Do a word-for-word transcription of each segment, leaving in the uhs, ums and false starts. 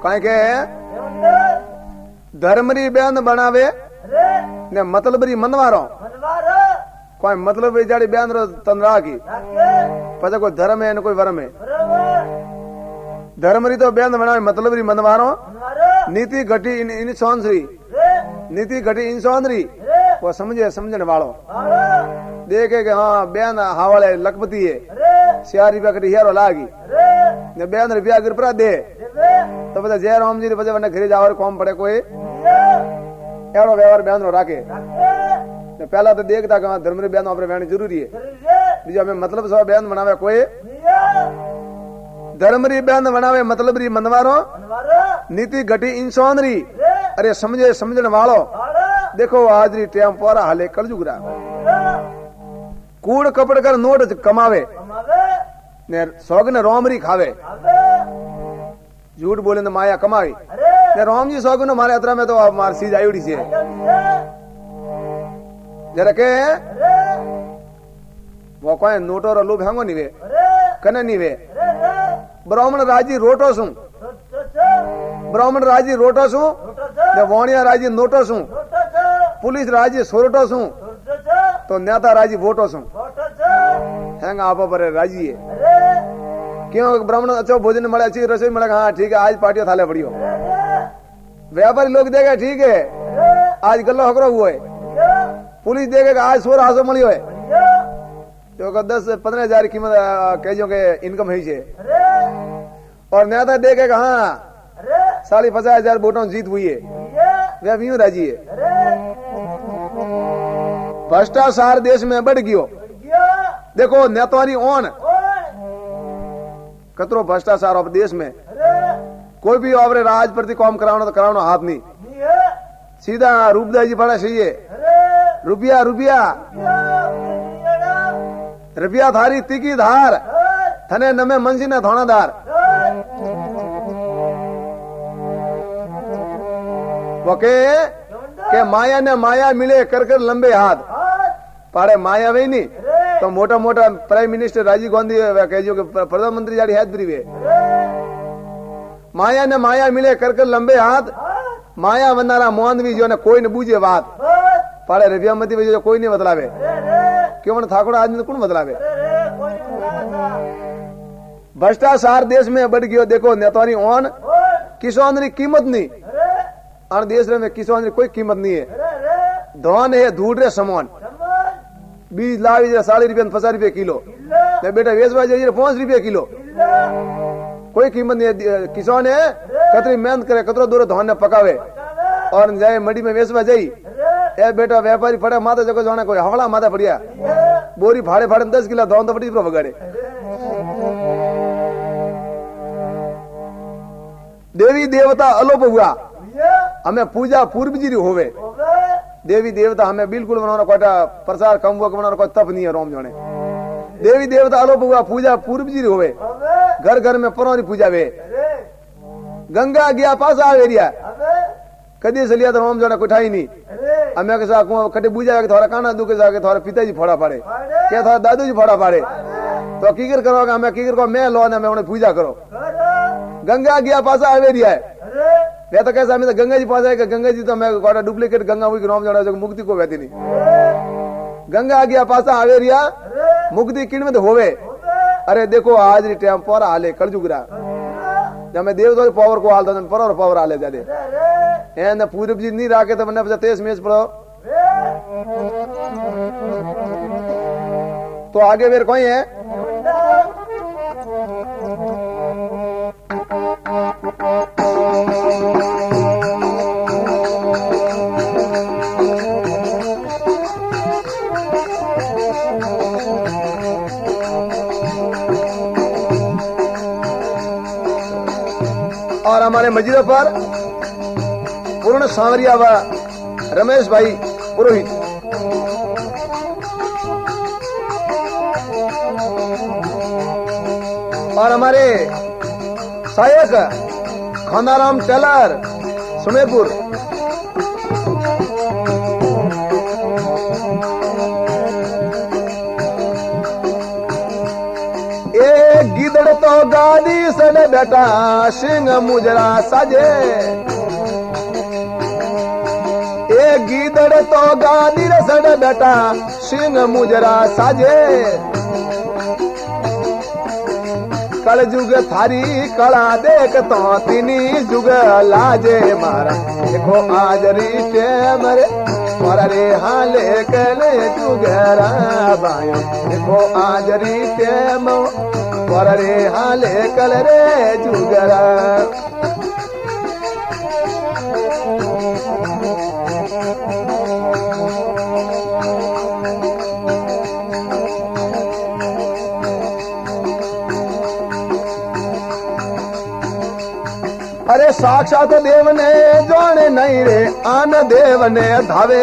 कहीं के धर्मरी बयान बनावे ने मतलबरी मनवारो कोई मतलब जाड़ी बयान रो तंद्रा की पता कोई धर्म है न कोई वरम है धर्मरी तो बयान बनावे मतलबरी मनवारो नीति घटी इन इन सौंदरी नीति घटी इन सौंदरी वो समझे समझने वालों देखे कि हाँ बयान हावड़े लखपति है सियार रुपया कटी हियारो लागी ने बयान रुपया गिरपरा दे तो पता जय राम जी ने पता वरना घरे जावर कौन पड़े कोई एवढो व्यवहार बयान रो राखे ने पहला तो देखता कि धर्मरी बयान अपने बयान जरूरी है बीजा में मतलब सब बयान बनावे कोई धर्मरी बयान बनावे मतलबरी मनवारो नीति घटी इंसौनरी अरे समझे समझने वालो देखो हाजरी टेम पोरा हाले कलजुगरा कूड़ कपड़ कर नोट कमावे ने सौग ने रोमरी खावे झूठ बोले तो माया कमाई ने रोम जी सौग ने मारे अतरा में तो मार सीज आई उड़ी से जरा के वो कोई नोटो रो लोभ हंगो निवे कने निवे ब्राह्मण राजी रोटो सु ब्राह्मण राजी रोटो सु ने वाणिया राजी नोटो सु पुलिस राजी सोरटो सु तो नेता राजी वोटो सु हैंग आप पर राजी है क्यों ब्राह्मण अच्छा भोजन मिले अच्छी रसोई मिले हाँ ठीक है आज पार्टी थाले पड़ियो व्यापारी लोग देगा ठीक है आज गल्लो हकरो हुआ है पुलिस देखेगा आज सोर हासो मिलियो है जो दस पंद्रह हजार कीमत केजों के इनकम है और नेता देखेगा हाँ साढ़े पचास हजार वोटों जीत हुई है वह भी राजी है भ्रष्टाचार देश में बढ़ गयो देखो नेतारी ओन कतरो भ्रष्टाचार अब देश में कोई भी अपने राज प्रति काम कराना तो कराना हाथ नहीं सीधा रूपदास जी बड़ा सही है रुपया रुपया रुपया थारी तिकी धार थने नमे मंसी ने धोनादार वके के माया ने माया मिले कर कर लंबे हाथ पाड़े माया वही नहीं तो मोटा मोटा प्राइम मिनिस्टर राजीव गांधी कहो के प्रधानमंत्री जारी हाथ ब्रीवे माया ने माया मिले कर कर लंबे हाथ माया वनारा मोहनवी जो ने कोई ने बूझे बात पाड़े रुपया मती जो कोई नहीं बतलावे क्यों मन ठाकुर आदमी कौन बतलावे भ्रष्टाचार देश में बढ़ गयो देखो नेतारी ओन किसानरी कीमत नहीं अन देश में किसानरी कोई कीमत नहीं है धन है धूड़ रे समान बीज लावी साढ़े रुपये पचास रुपये किलो बेटा वेचवा जाइए पांच रुपये किलो कोई कीमत नहीं है किसान है कतरी मेहनत करे कतरो दूर धान ने पकावे और जाए मंडी में वेचवा जाई ए बेटा व्यापारी फटे माथा जगह जाना कोई हवड़ा माथा पड़िया बोरी फाड़े फाड़े दस किलो धान तो पड़ी बगाड़े देवी देवता अलोप हुआ हमें पूजा पूर्व जी होवे देवी देवता हमें बिल्कुल बनाना कोटा प्रसार कम हुआ बनाना कोई तप नहीं है रोम जोने देवी देवता अलोप हुआ पूजा पूर्व जी होवे घर घर में परोरी पूजा वे गंगा गया पास आवे रिया कदी से लिया तो रोम जोने कुठाई नहीं हमें के साथ कटे पूजा के थोड़ा काना दुखे जाके थोड़ा पिताजी फोड़ा पाड़े क्या थोड़ा दादू जी फोड़ा पाड़े तो कीकर करोगे हमें कीकर को मैं लो ना मैं उन्हें पूजा करो गंगा गया पास आवे रिया है वे तो कैसा मैं तो गंगा जी पास आएगा गंगा जी तो मैं कोटा डुप्लीकेट गंगा हुई नाम जाना मुक्ति को वैती नहीं गंगा गया पासा आवे रिया मुक्ति किन में तो होवे अरे देखो आज टाइम पर हाले कर जुगरा जब मैं देव तो पावर को हाल दो पर पावर हाले जादे एन पूर्व जी नहीं राखे तो मैंने तेज मैच पड़ो तो आगे फिर कोई है और हमारे मस्जिद पर पूर्ण सांवरिया व रमेश भाई पुरोहित और हमारे सहायक खानाराम टेलर सुमेरपुर ए गिदड़ तो गादी सने बेटा सिंह मुजरा साजे ए गीदड़ तो गादी रे सड़ बेटा सिंह मुजरा साजे कल जुग थारी कला देख तो तीनी जुग लाजे मारा देखो आज रीटे मरे और रे हाले कले जुगरा बायो देखो आज रीटे मो और रे हाले कल रे जुगरा अरे साक्षात देव ने जाने नहीं रे आन देव ने धावे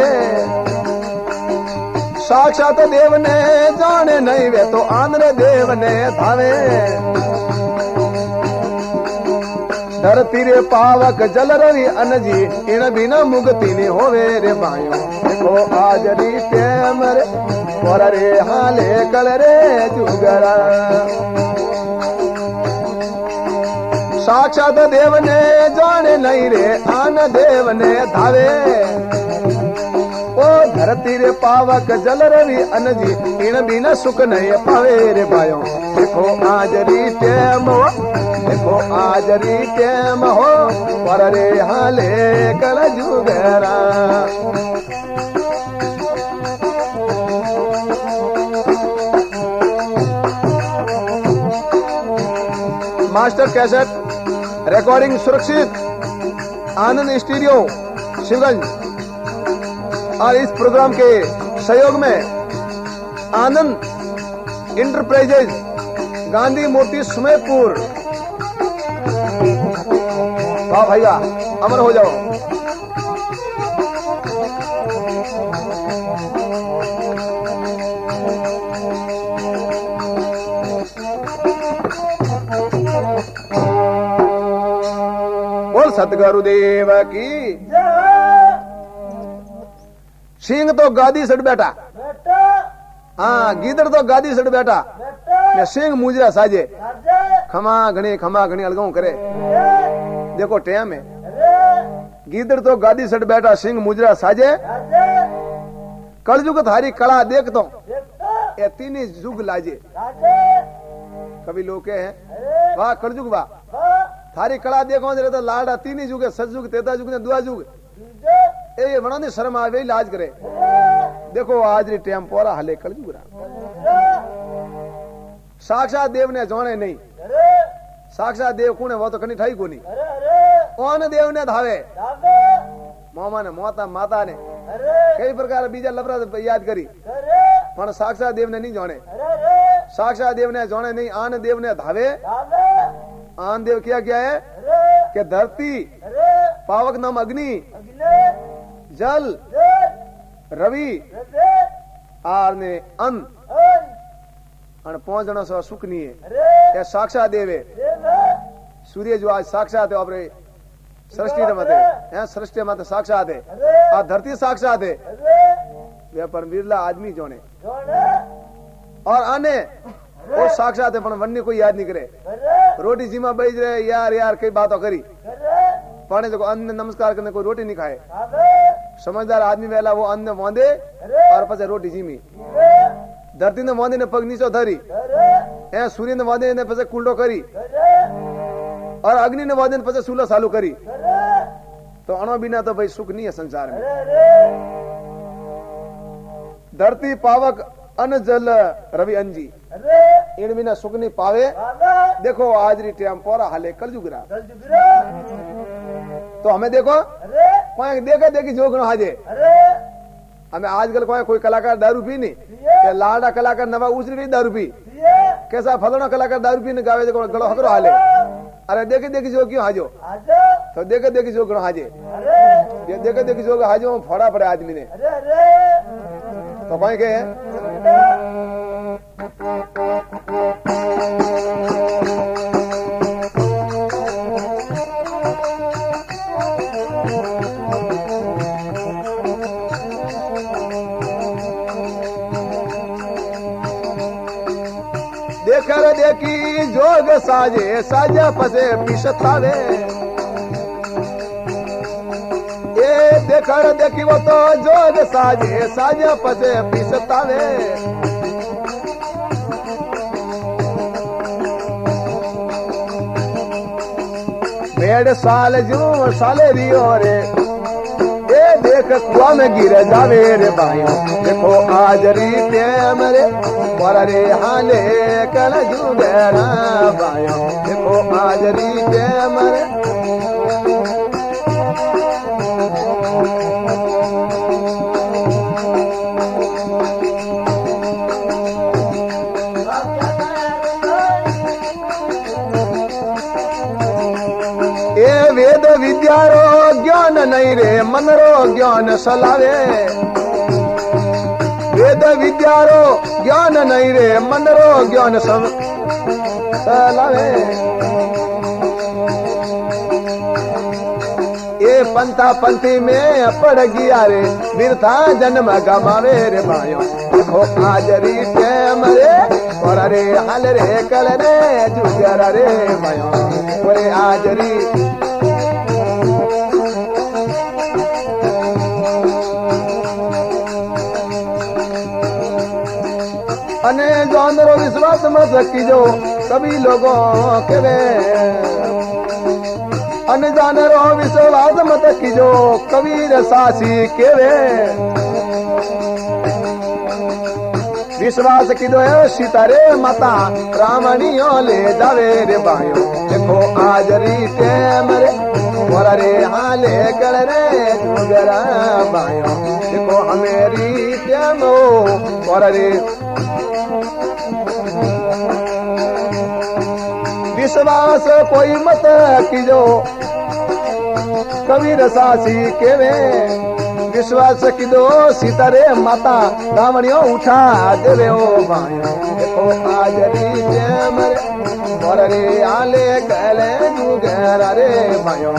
साक्षात देव ने जाने नहीं वे तो आन रे देव ने धावे धरती रे पावक जल रवि अनजी इन बिना मुक्ति ने होवे रे भाइयों देखो आज री टेम रे और रे हाले कल रे जुगरा साक्षात देव ने जाने नहीं रे आन देव ने धावे ओ धरती रे पावक जल रवि अनजी इन बिना सुख नहीं पावे रे भाइयों देखो आज री टेम हो देखो आज री टेम हो पर रे हाले कल जुगरा मास्टर कैसेट रिकॉर्डिंग सुरक्षित आनंद स्टूडियो शिवगंज और इस प्रोग्राम के सहयोग में आनंद इंटरप्राइजेज गांधी मूर्ति सुमेरपुर वाह भैया अमर हो जाओ सतगुरुदेव की सिंह तो गादी सट बैठा हाँ गीदड़ तो गादी सट बैठा मैं सिंह मुजरा साजे खमा घनी खमा घनी अलगाऊ करे देखो टेम है गीदड़ तो गादी सट बैठा सिंह मुजरा साजे कलजुग थारी कला देख तो ये तीन जुग लाजे कभी लोग हैं वाह कलजुग वाह थारी कला देखो जरे तो लाड़ा तीन जुग सतजुग तेता जुग ने दुआ जुग ए बना ने शर्म आवे इलाज करे देखो आज री टाइम पोरा हले कल जुग साक्षात देव ने जाने नहीं साक्षात देव कौन है वो तो कहीं ठाई को नहीं ओन देव ने धावे मामा ने मोता माता ने कई प्रकार बीजा लफड़ा याद करी पर साक्षात देव ने नहीं जाने साक्षात देव ने जाने नहीं आन देव ने धावे आन देव क्या क्या है कि धरती पावक नाम अग्नि जल रवि आर ने अन्न और पांच जना सौ सुख नहीं है ये साक्षात देव है सूर्य जो आज साक्षात है अपने सृष्टि मत है सृष्टि मत साक्षात है और धरती साक्षात है वे पर बिरला आदमी जोने और अन्य वो साक्षात है पर वन्य कोई याद नहीं करे रोटी जीमा बेच रहे यार यार कई बातों करी पाने जो अन्न नमस्कार करने कोई रोटी नहीं खाए समझदार आदमी वेला वो अन्न वांदे और पचे रोटी जीमी धरती ने वांदे ने पग नीचो धरी ए सूर्य ने वांदे ने पचे कुंडो करी और अग्नि ने वांदे ने पचे सूला चालू करी तो अणो बिना तो भाई सुख नहीं है संसार में धरती पावक अन्न जल रवि अंजी इन बिना सुख नहीं पावे देखो आज री टाइम पोरा हाले कल जुगरा तो हमें देखो कोई देखा देखी जोग न हाजे हमें आजकल कोई कोई कलाकार दारू पी नहीं लाडा कलाकार नवा उसरी नहीं दारू पी कैसा फलाना कलाकार दारू पी नहीं गावे देखो गलो हकरो हाले अरे देखे देखी जो क्यों हाजो तो देखे देखी जो गणो हाजे ये देखे देखी जो हाजो फोड़ा पड़े आदमी ने तो कोई के देखर देखी जोग साजे साजा पसे पिसतावे ये देखर देखी वो तो जोग साजे साजा पसे पिसतावे डेढ़ साल जू साले रियो रे ये देख कुआ में गिर जावे रे भाइयों देखो आज री टेम रे पर रे हाले कल जुगेरा भाइयों देखो आज री टेम रे वेद विद्यारो ज्ञान नहीं रे मन रो ज्ञान सलावे वेद विद्यारो ज्ञान नहीं रे मन रो ज्ञान सलावे ये पंथा पंथी में पड़ गया रे बिरथा जन्म गमावे रे भाइयों देखो आज री टेम रे और रे हाल रे कल रे जुगर रे भाइयों और आज री अने जो अंदरो विश्वास मत कीजो सभी लोगों के वे अने जानरो विश्वास मत कीजो कबीर सासी के वे विश्वास कीजो है सीतारे माता रामणियों ले जावे रे भाइयों देखो आज री टेम रे और रे हाले कर रे जुगरा भाइयों देखो हमेरी टेम और रे विश्वास कोई मत कीजो कबीर सासी के वे विश्वास कीजो सीतारे माता रावणियों उठा देवे ओ भाइयों देखो आज री टेम रे और रे आले गले जुगेरा रे भाइयों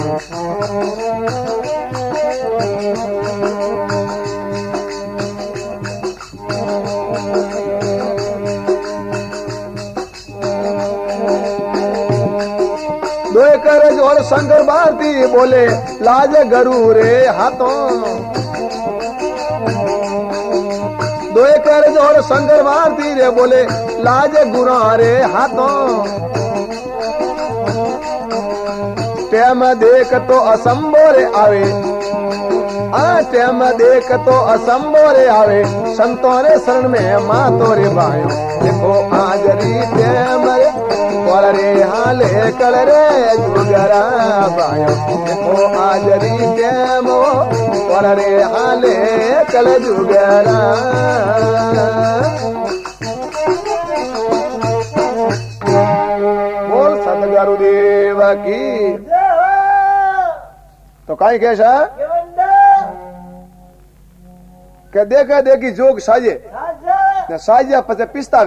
और शंकर भारती बोले लाज गरु रे हाथों दो कर और शंकर भारती रे बोले लाज गुरा रे हाथों टेम देख तो असंभो रे आवे हाँ टेम देख तो असंभो रे आवे संतों रे शरण में मातो रे भाइयों देखो आज री टेम रे और रे हाले कल रे जुगरा भाइयों देखो आज री टेम और रे हाले कल जुगरा बोल सतगुरुदेव की तो काई कैसा के देखा देखी जोग साजे न साजिया पचे पिस्तावे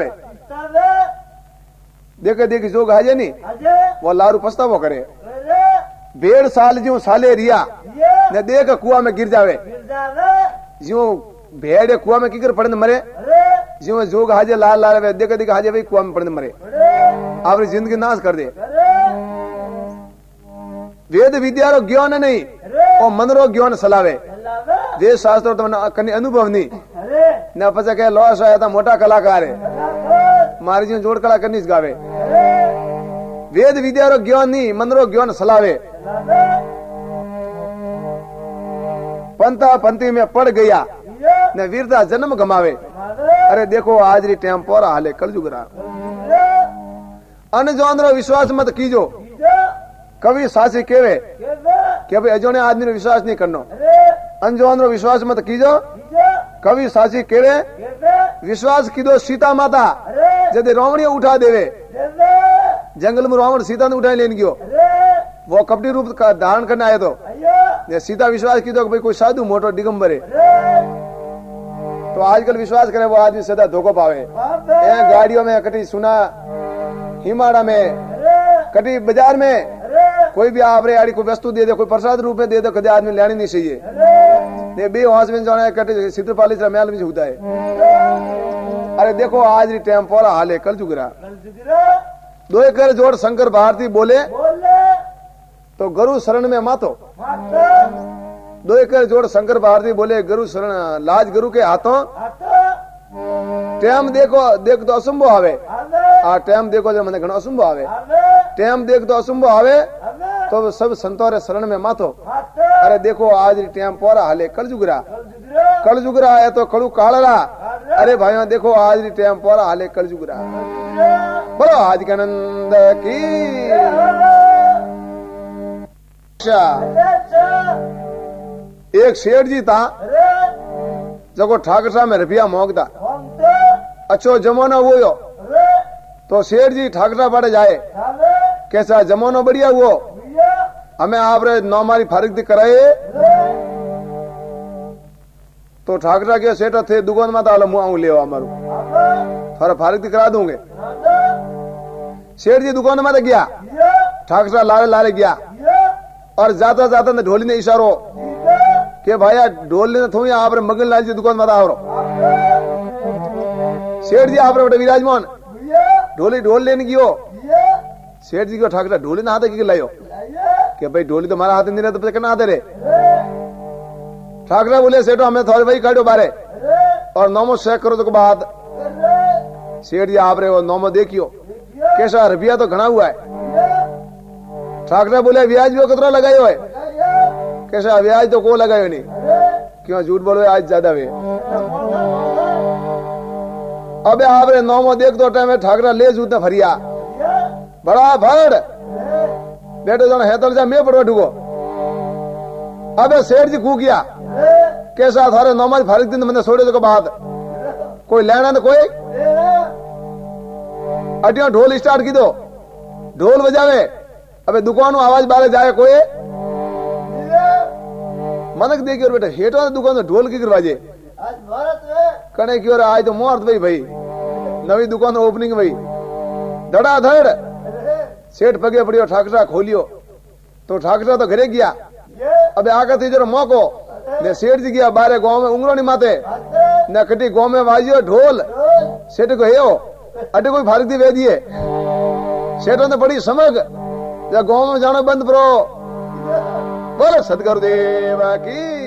देखे देखी जोग हाजे नहीं वो लारू पछतावो करे डेढ़ साल जो साले रिया न देख कुआ में गिर जावे जो भेड़ कुआ में किकर पड़ने मरे जो जोग हाजे लाल लाल वे देखे देखे हाजे भाई कुआ में पड़ने मरे आपने जिंदगी नाश कर दे वेद विद्या रो ज्ञान नहीं और मन रो ज्ञान सलावे वेद शास्त्र तो कनी अनुभव नहीं न पचा के लॉस आया था मोटा कलाकार है मारी जी जोड़ कला करनी गावे वेद विद्या रो ज्ञान नहीं मन रो ज्ञान सलावे पंथा पंथी में पड़ गया न वीरता जन्म गमावे अरे देखो आज री टाइम पोरा हाले कल जुगरा अन जो अंदर विश्वास मत कीजो कवि सासी केवे कि भाई अजोने आदमी ने विश्वास नहीं करनो अनजो अंदर विश्वास मत कीजो कवि सासी केवे विश्वास कीदो सीता माता जदे रावणी उठा देवे जंगल में रावण सीता ने उठाई लेन गयो वो कपटी रूप का धारण करने आया तो ये सीता विश्वास कीदो कि भाई कोई साधु मोटो दिगंबर है तो आजकल विश्वास करे वो आदमी सदा धोखो पावे ए गाड़ियों में कटी सुना हिमाड़ा में कटी बाजार में कोई भी आप रे आड़ी कोई वस्तु दे दे कोई प्रसाद रूप में दे दो कदे आदमी लेनी नहीं चाहिए ने बे हाउस में जाना है कटे सिद्धपाली से महल में होता है अरे देखो आज री टाइम पोरा हाले कल जुगरा दो कर जोड़ शंकर भारती बोले बोले तो गुरु शरण में मातो। माता दो कर जोड़ शंकर भारती बोले गुरु शरण लाज गुरु के हाथों। आता टाइम देखो देख तो असंभव आवे आवे आ टाइम देखो जो मने घणो असंभव आवे आवे टाइम देख तो असंभव आवे आवे तो सब संतों रे शरण में मातो। माता अरे देखो आज टाइम पोरा हाले कल जुगरा जुगरा कल जुगरा है तो कड़ू कालरा। अरे भाइयों देखो आज टाइम पोरा हाले कल जुगरा। बोलो आज के आनंद की। एक शेठ जी था जको ठाकरा में रुपया मांगता। अच्छो जमाना वो यो तो शेठ जी ठाकरा पाड़े जाए कैसा जमानो बढ़िया हुओ हमें आप रे नौमारी फारिग कराए तो ठाकरा के सेठ थे दुकान में तो मुँह आऊं ले हमारू थोड़ा फारिग करा दूंगे। सेठ जी दुकान में तो गया ठाकरा लारे लारे गया और जाता जाता ने ढोली ने इशारो के भाया ढोल ने थोड़ी आप रे मगन लाल जी दुकान में आवरो। सेठ जी आप रे बेटे विराजमान ढोली ढोल लेने की हो। सेठ जी को ठाकरा ढोली ना हाथ की लायो कि भाई ढोली तो हमारा हाथ नहीं रहता तो कहना हाथ रे। ठाकरा बोले सेठो हमें थोड़े भाई काटो बारे और नौमो शेख करो तो बाद। सेठ जी आप रे वो नौमो देखियो कैसा रुपया तो घना हुआ है। ठाकरा बोले ब्याज भी कितना लगायो है कैसा ब्याज तो को लगायो नहीं क्यों झूठ बोलो आज ज्यादा वे। अबे आप रे नौमो देख दो टाइम ठाकरा ले जूते फरिया बड़ा भड़ बेटो जन है तो जा मैं पड़वा ढुको। अबे सेठ जी कू किया कैसा थारे नौमा फारिग दिन मैंने छोड़े तो बात कोई लेना न कोई अटिया ढोल स्टार्ट की दो ढोल बजावे। अबे दुकान आवाज बारे जाए कोई मनक देखियो बेटा हेठो दुकान ढोल की करवाजे कने की आज तो मुहूर्त भाई भाई नवी दुकान ओपनिंग भाई धड़ाधड़। सेठ पगे पड़ियो ठाकरा खोलियो तो ठाकरा तो घरे गया। अबे आकर थी जरा मौको ने सेठ जी गया बारे गांव में उंगलो नहीं माते न कटी गांव में बाजियो ढोल। सेठ को हेयो अटे कोई फारिग दी वे दिए सेठों ने बड़ी समझ या गांव में जाना बंद करो। बोलो सदगुरुदेव की।